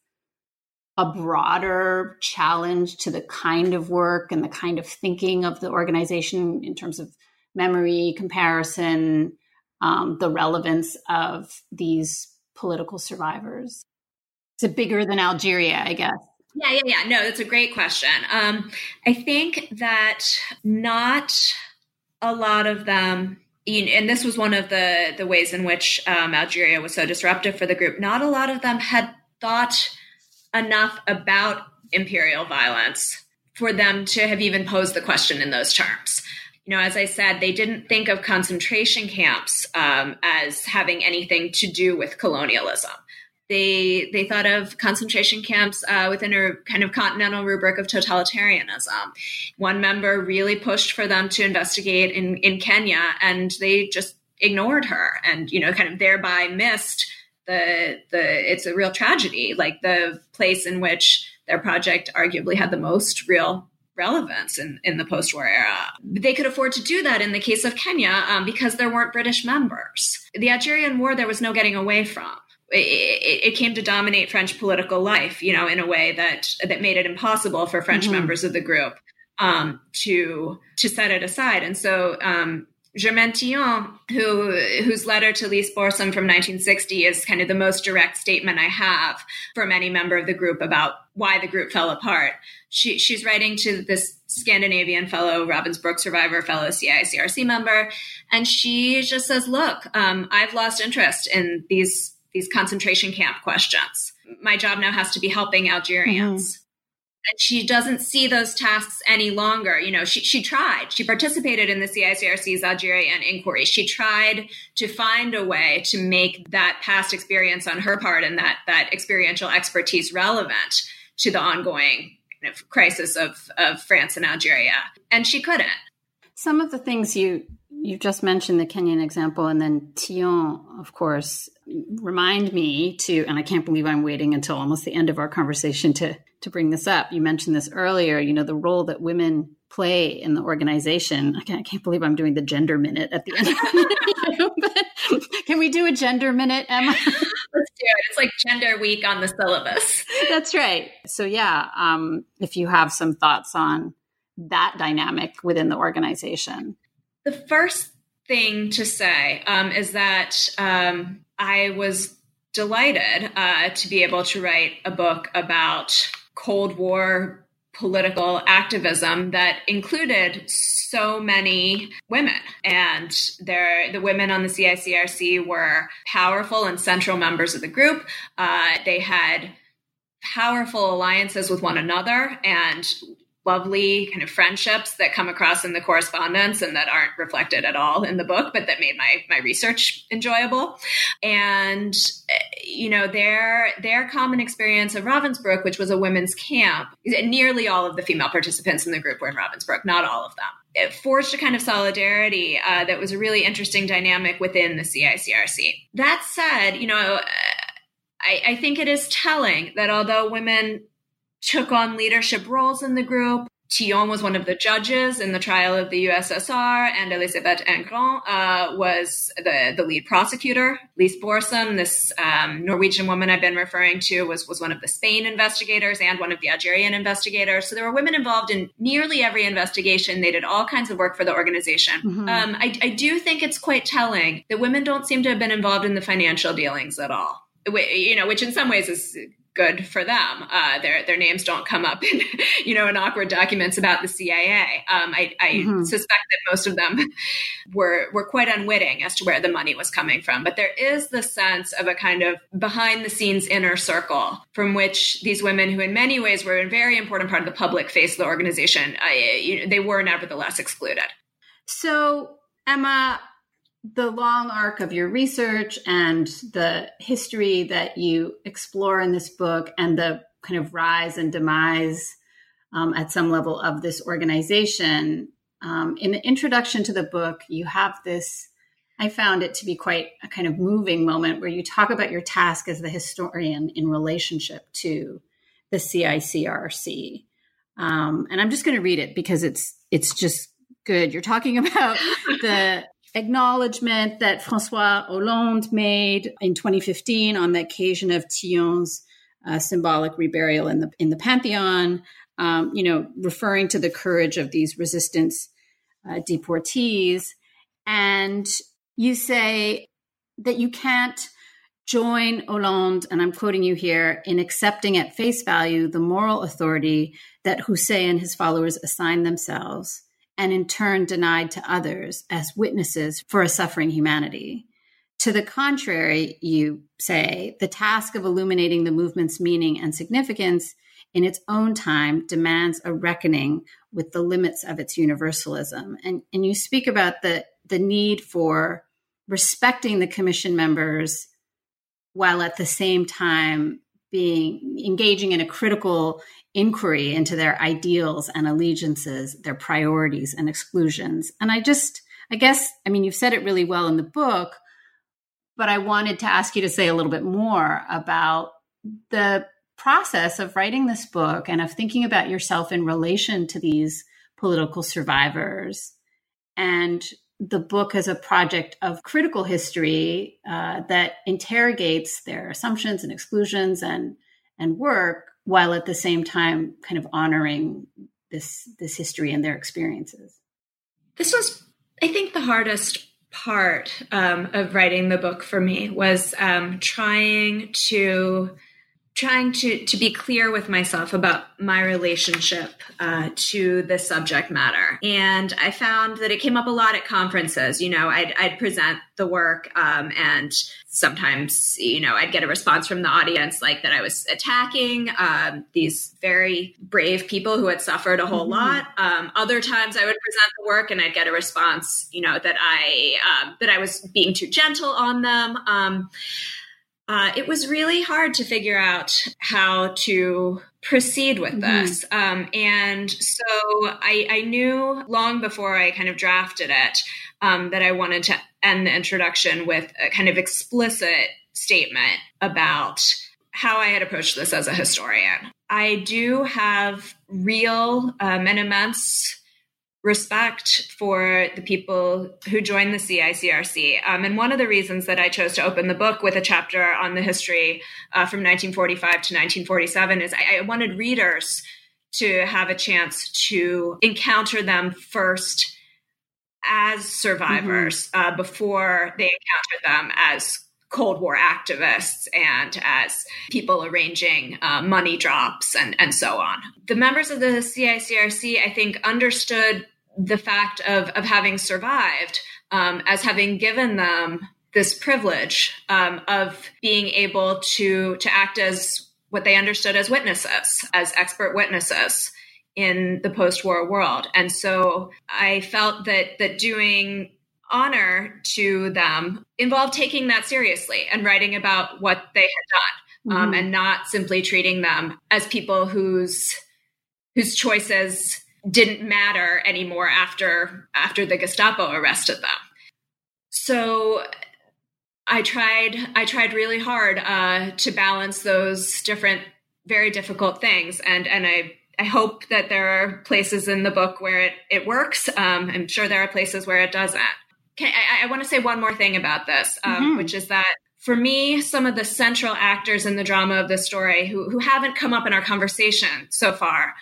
a broader challenge to the kind of work and the kind of thinking of the organization in terms of memory, comparison, the relevance of these political survivors? Is it bigger than Algeria, I guess? Yeah. No, that's a great question. I think that not a lot of them, and this was one of the ways in which Algeria was so disruptive for the group, not a lot of them had thought enough about imperial violence for them to have even posed the question in those terms. As I said, they didn't think of concentration camps as having anything to do with colonialism. They thought of concentration camps within a kind of continental rubric of totalitarianism. One member really pushed for them to investigate in Kenya, and they just ignored her and, kind of thereby missed it's a real tragedy, like the place in which their project arguably had the most real relevance in the post-war era. They could afford to do that in the case of Kenya because there weren't British members. The Algerian War, there was no getting away from. It came to dominate French political life, in a way that made it impossible for French members of the group to set it aside. And so Germaine Tillon, whose letter to Lise Borsum from 1960 is kind of the most direct statement I have from any member of the group about why the group fell apart. She's writing to this Scandinavian fellow Ravensbrück survivor, fellow CICRC member, and she just says, look, I've lost interest in these concentration camp questions. My job now has to be helping Algerians. And she doesn't see those tasks any longer. She tried. She participated in the CICRC's Algerian inquiry. She tried to find a way to make that past experience on her part and that experiential expertise relevant to the ongoing kind of crisis of France and Algeria. And she couldn't. Some of the things you you just mentioned the Kenyan example, and then Thion, of course, remind me to, and I can't believe I'm waiting until almost the end of our conversation to bring this up. You mentioned this earlier, the role that women play in the organization. I can't believe I'm doing the gender minute at the end of the but can we do a gender minute, Emma? Let's do it. It's like Gender Week on the syllabus. That's right. So if you have some thoughts on that dynamic within the organization. The first thing to say is that I was delighted to be able to write a book about Cold War political activism that included so many women. And the women on the CICRC were powerful and central members of the group. They had powerful alliances with one another and lovely kind of friendships that come across in the correspondence and that aren't reflected at all in the book, but that made my research enjoyable. And, their common experience of Ravensbrück, which was a women's camp, nearly all of the female participants in the group were in Ravensbrück, not all of them. It forged a kind of solidarity that was a really interesting dynamic within the CICRC. That said, I think it is telling that although women took on leadership roles in the group, Thion was one of the judges in the trial of the USSR, and Elisabeth Ingrand was the lead prosecutor. Lise Borsum, this Norwegian woman I've been referring to, was one of the Spain investigators and one of the Algerian investigators. So there were women involved in nearly every investigation. They did all kinds of work for the organization. Mm-hmm. I do think it's quite telling that women don't seem to have been involved in the financial dealings at all, which in some ways is good for them. Their names don't come up in, in awkward documents about the CIA. I mm-hmm. suspect that most of them were quite unwitting as to where the money was coming from. But there is the sense of a kind of behind the scenes inner circle from which these women, who in many ways were a very important part of the public face of the organization, they were nevertheless excluded. So, Emma, the long arc of your research and the history that you explore in this book and the kind of rise and demise at some level of this organization, in the introduction to the book, you have this, I found it to be quite a kind of moving moment where you talk about your task as the historian in relationship to the CICRC. And I'm just going to read it because it's just good. You're talking about the acknowledgement that François Hollande made in 2015 on the occasion of Thion's symbolic reburial in the Pantheon, referring to the courage of these resistance deportees. And you say that you can't join Hollande, and I'm quoting you here, in accepting at face value the moral authority that Houssaye and his followers assigned themselves, and in turn denied to others as witnesses for a suffering humanity. To the contrary, you say, the task of illuminating the movement's meaning and significance in its own time demands a reckoning with the limits of its universalism. And you speak about the need for respecting the commission members while at the same time engaging in a critical inquiry into their ideals and allegiances, their priorities and exclusions. And I guess, you've said it really well in the book, but I wanted to ask you to say a little bit more about the process of writing this book and of thinking about yourself in relation to these political survivors, and the book as a project of critical history that interrogates their assumptions and exclusions and work, while at the same time kind of honoring this history and their experiences. This was, I think, the hardest part of writing the book for me was trying to be clear with myself about my relationship to the subject matter. And I found that it came up a lot at conferences. I'd present the work and sometimes, I'd get a response from the audience like that I was attacking these very brave people who had suffered a whole lot. Other times I would present the work and I'd get a response, that I was being too gentle on them. It was really hard to figure out how to proceed with this. And so I knew long before I kind of drafted it that I wanted to end the introduction with a kind of explicit statement about how I had approached this as a historian. I do have real and immense respect for the people who joined the CICRC. And one of the reasons that I chose to open the book with a chapter on the history from 1945 to 1947 is I wanted readers to have a chance to encounter them first as survivors before they encounter them as Cold War activists and as people arranging money drops and so on. The members of the CICRC, I think, understood the fact of having survived as having given them this privilege of being able to act as what they understood as witnesses, as expert witnesses in the post-war world. And so I felt that doing honor to them involved taking that seriously and writing about what they had done, and not simply treating them as people whose choices didn't matter anymore after the Gestapo arrested them. So I tried really hard to balance those different, very difficult things, and I hope that there are places in the book where it works. I'm sure there are places where it doesn't. I want to say one more thing about this, which is that for me, some of the central actors in the drama of this story who haven't come up in our conversation so far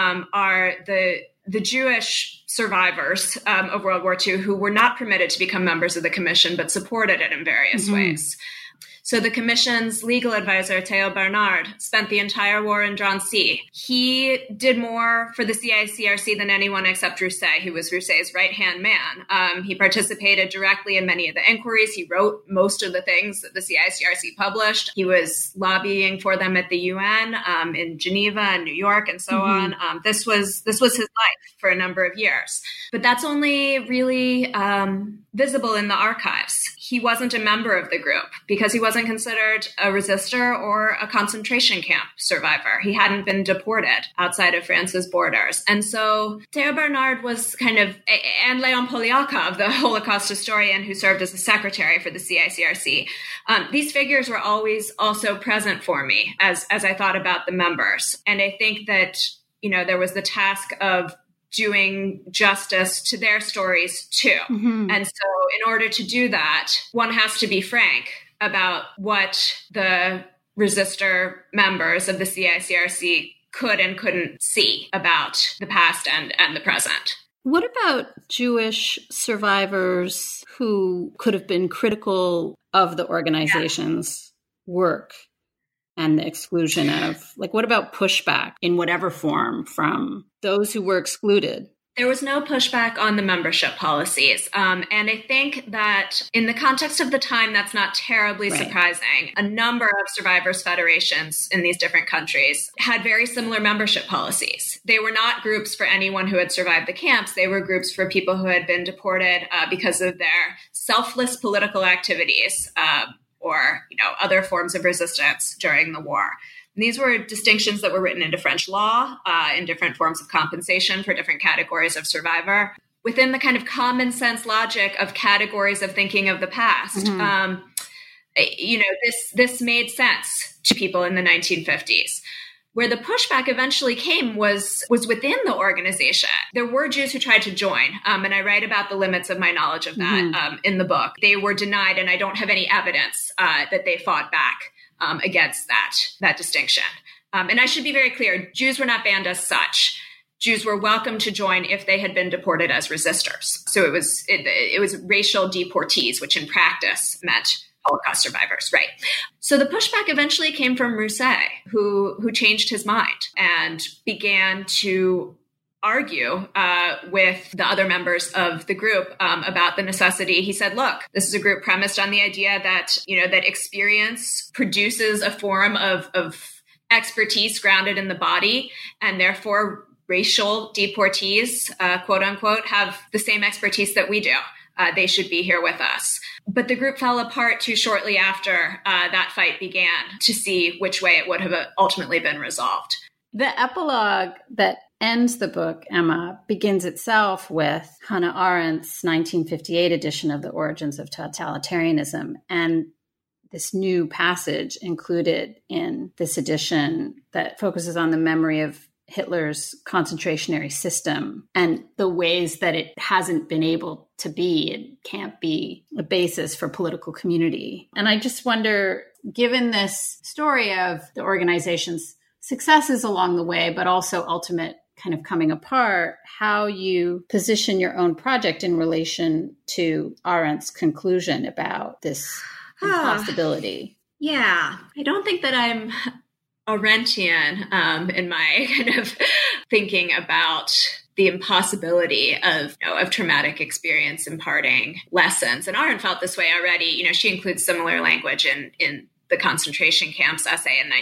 are the Jewish survivors of World War II who were not permitted to become members of the commission, but supported it in various ways. So the commission's legal advisor, Theo Bernard, spent the entire war in Drancy. He did more for the CICRC than anyone except Rousset, who was Rousset's right-hand man. He participated directly in many of the inquiries. He wrote most of the things that the CICRC published. He was lobbying for them at the UN, in Geneva and New York and so on. This was his life for a number of years. But that's only really visible in the archives. He wasn't a member of the group because he wasn't considered a resistor or a concentration camp survivor. He hadn't been deported outside of France's borders. And so Theo Bernard was and Leon Poliakov, the Holocaust historian who served as a secretary for the CICRC. These figures were always also present for me as I thought about the members. And I think that, there was the task of doing justice to their stories too. And so in order to do that, one has to be frank about what the resistor members of the CICRC could and couldn't see about the past and the present. What about Jewish survivors who could have been critical of the organization's work and the exclusion of, what about pushback in whatever form from those who were excluded? There was no pushback on the membership policies. And I think that in the context of the time, that's not terribly surprising. A number of survivors' federations in these different countries had very similar membership policies. They were not groups for anyone who had survived the camps. They were groups for people who had been deported because of their selfless political activities or other forms of resistance during the war. And these were distinctions that were written into French law in different forms of compensation for different categories of survivor. Within the kind of common sense logic of categories of thinking of the past, this made sense to people in the 1950s. Where the pushback eventually came was within the organization. There were Jews who tried to join, and I write about the limits of my knowledge of that in the book. They were denied, and I don't have any evidence that they fought back against that distinction. And I should be very clear, Jews were not banned as such. Jews were welcome to join if they had been deported as resistors. So it was racial deportees, which in practice meant Holocaust survivors, right? So the pushback eventually came from Rousset, who changed his mind and began to argue with the other members of the group about the necessity. He said, look, this is a group premised on the idea that, that experience produces a form of expertise grounded in the body, and therefore racial deportees, quote unquote, have the same expertise that we do. They should be here with us. But the group fell apart too shortly after that fight began to see which way it would have ultimately been resolved. The epilogue that ends the book, Emma, begins itself with Hannah Arendt's 1958 edition of The Origins of Totalitarianism. And this new passage included in this edition that focuses on the memory of Hitler's concentrationary system and the ways that it hasn't been able to be, it can't be a basis for political community. And I just wonder, given this story of the organization's successes along the way, but also ultimate kind of coming apart, how you position your own project in relation to Arendt's conclusion about this impossibility. Yeah, I don't think that I'm Arendtian in my kind of thinking about the impossibility of traumatic experience imparting lessons. And Arendt felt this way already. She includes similar language in the concentration camps essay in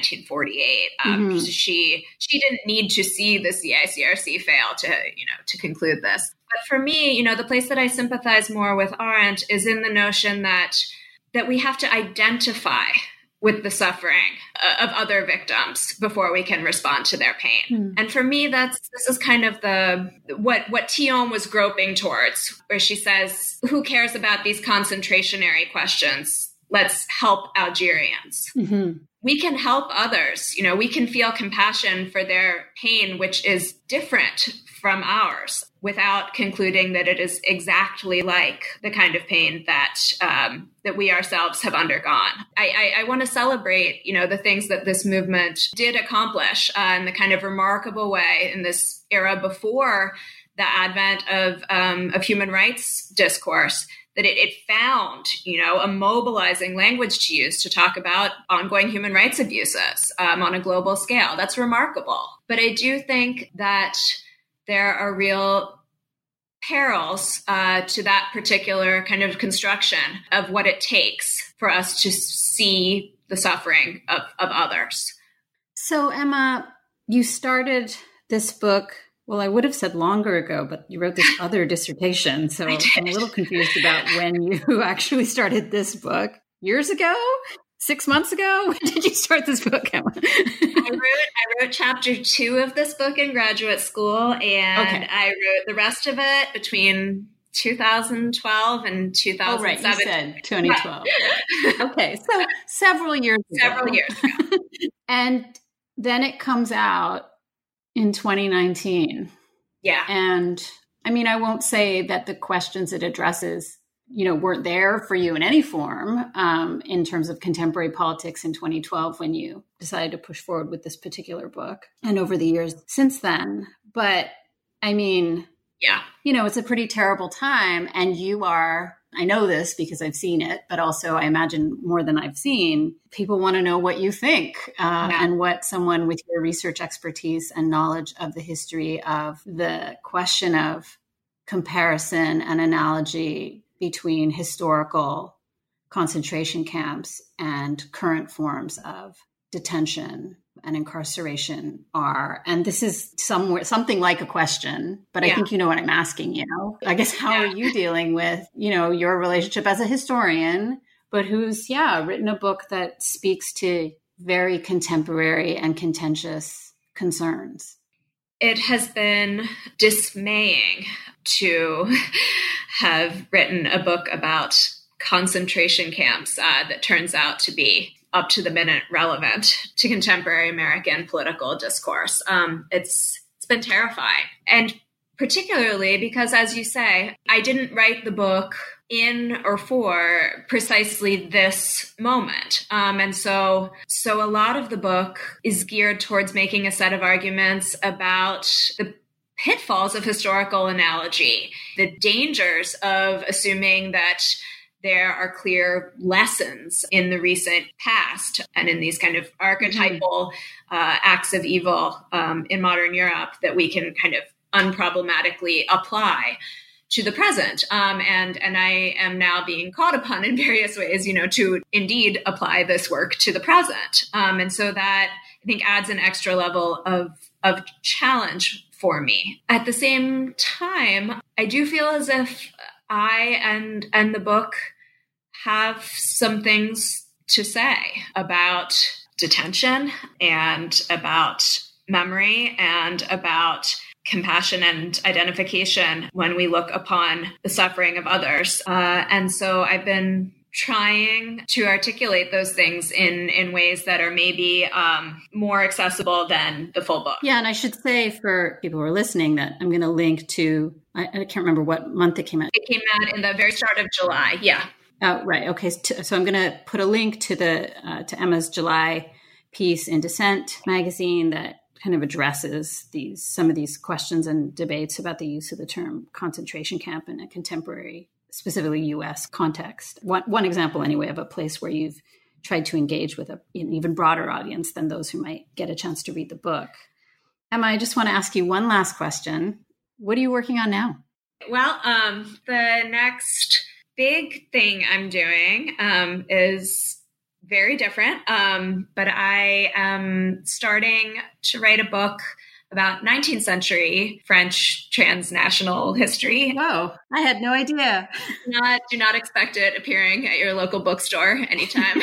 1948. She didn't need to see the CICRC fail to conclude this. But for me, the place that I sympathize more with Arendt is in the notion that we have to identify with the suffering of other victims before we can respond to their pain. And for me, this is kind of what Thion was groping towards, where she says, who cares about these concentrationary questions? Let's help Algerians. We can help others. We can feel compassion for their pain, which is different from ours, without concluding that it is exactly like the kind of pain that we ourselves have undergone. I want to celebrate, the things that this movement did accomplish in the kind of remarkable way in this era before the advent of human rights discourse, that it found, a mobilizing language to use to talk about ongoing human rights abuses on a global scale. That's remarkable. But I do think that there are real perils to that particular kind of construction of what it takes for us to see the suffering of others. So, Emma, you started this book, well, I would have said longer ago, but you wrote this other dissertation. So I'm a little confused about when you actually started this book. Years ago? 6 months ago? When did you start this book, Emma? I wrote chapter 2 of this book in graduate school, and I wrote the rest of it between 2012 and 2007. Oh, right. You said 2012. Okay. So several years ago. And then it comes out in 2019. Yeah. And I mean, I won't say that the questions it addresses, weren't there for you in any form in terms of contemporary politics in 2012 when you decided to push forward with this particular book and over the years since then. But I mean, it's a pretty terrible time. And you are, I know this because I've seen it, but also I imagine more than I've seen, people want to know what you think and what someone with your research expertise and knowledge of the history of the question of comparison and analogy between historical concentration camps and current forms of detention and incarceration are. And this is something like a question, but I think you know what I'm asking, I guess, how are you dealing with, your relationship as a historian, but who's, written a book that speaks to very contemporary and contentious concerns? It has been dismaying to have written a book about concentration camps that turns out to be up to the minute relevant to contemporary American political discourse. It's been terrifying. And particularly because, as you say, I didn't write the book in or for precisely this moment. And so a lot of the book is geared towards making a set of arguments about the pitfalls of historical analogy, the dangers of assuming that there are clear lessons in the recent past and in these kind of archetypal acts of evil in modern Europe that we can kind of unproblematically apply to the present. And I am now being called upon in various ways, to indeed apply this work to the present. And so that, I think, adds an extra level of challenge for me. At the same time, I do feel as if I and the book have some things to say about detention and about memory and about compassion and identification when we look upon the suffering of others. And so I've been trying to articulate those things in ways that are maybe more accessible than the full book. Yeah, and I should say for people who are listening that I'm going to link to, I can't remember what month it came out. It came out in the very start of July, yeah. Oh, right. Okay. So I'm going to put a link to to Emma's July piece in Dissent magazine that kind of addresses some of these questions and debates about the use of the term concentration camp in a contemporary, specifically U.S. context. One example, anyway, of a place where you've tried to engage with an even broader audience than those who might get a chance to read the book. Emma, I just want to ask you one last question. What are you working on now? Well, the next big thing I'm doing is very different, but I am starting to write a book about 19th century French transnational history. Whoa, I had no idea. Do not expect it appearing at your local bookstore anytime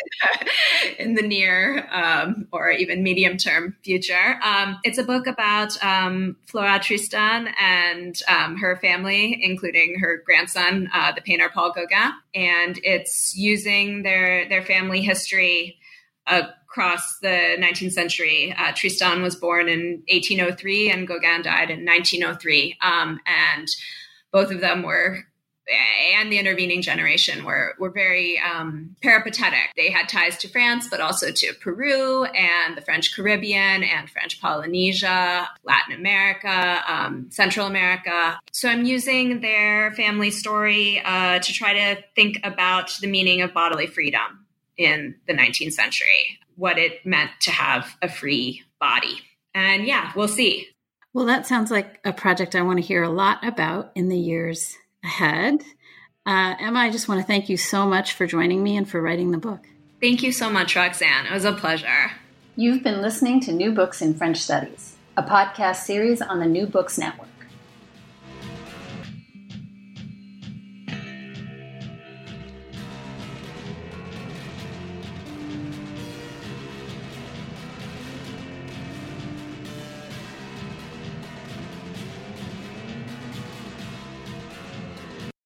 in the near or even medium term future. It's a book about Flora Tristan and her family, including her grandson, the painter Paul Gauguin. And it's using their family history across the 19th century. Tristan was born in 1803 and Gauguin died in 1903. And both of them and the intervening generation were very peripatetic. They had ties to France, but also to Peru and the French Caribbean and French Polynesia, Latin America, Central America. So I'm using their family story to try to think about the meaning of bodily freedom in the 19th century, what it meant to have a free body. And yeah, we'll see. Well, that sounds like a project I want to hear a lot about in the years ahead. Emma, I just want to thank you so much for joining me and for writing the book. Thank you so much, Roxanne. It was a pleasure. You've been listening to New Books in French Studies, a podcast series on the New Books Network.